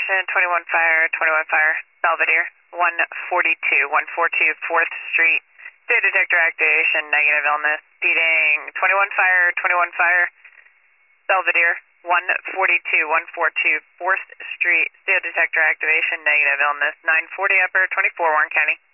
activation, 21 fire, Belvedere, 142, 142 4th Street. CO detector activation, negative illness. Speeding, 21 fire, Belvedere, 142, 142 4th Street. CO detector activation, negative illness. 940 upper, 24 Warren County.